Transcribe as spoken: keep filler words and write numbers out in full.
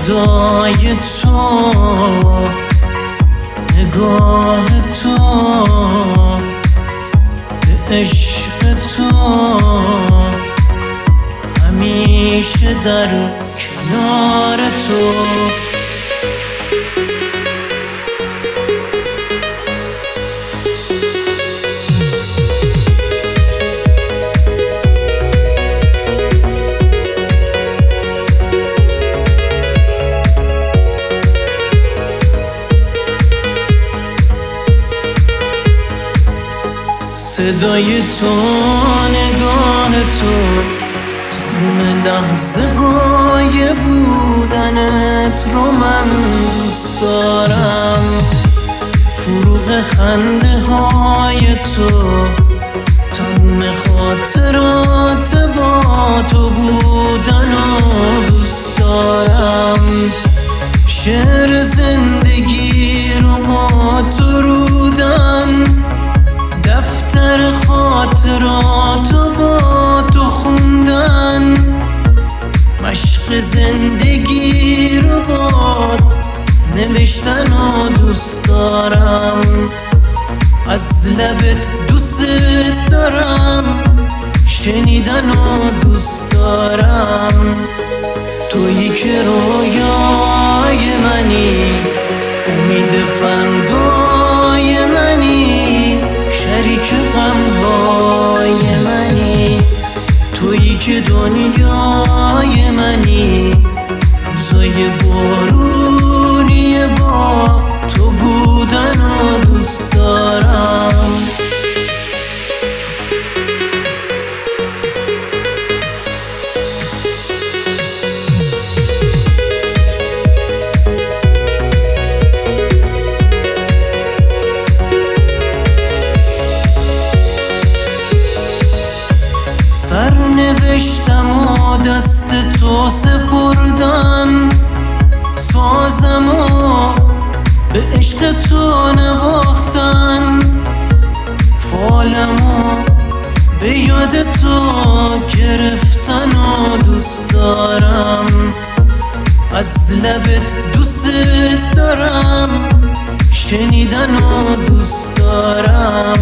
صدای تو، نگاه تو، به عشق تو، همیشه در کنار تو. صدای تو، نگاه تو، تمام لحظه های بودنت رو من دوست دارم. فروغ خنده های تو، تمام خاطرات با تو بودن رو دوست دارم. شعر زندگی رو با تو رودم، دفتر خاطراتو با تو خوندن، مشق زندگی رو با نوشتن و دوست دارم. از لبت دوست دارم، شنیدن و دوست دارم. تویی که رویای منی، امید فردای منی، شریک غمهای منی. تویی که دنیای منی، روزای بارونی با تو بودن و دوست دارم. سرنوشتم و دست تو سپردم، سازم و به عشق تو نواختن، فالم و به یاد تو گرفتن و دوست دارم. از لبت دوست دارم، شنیدن و دوست دارم.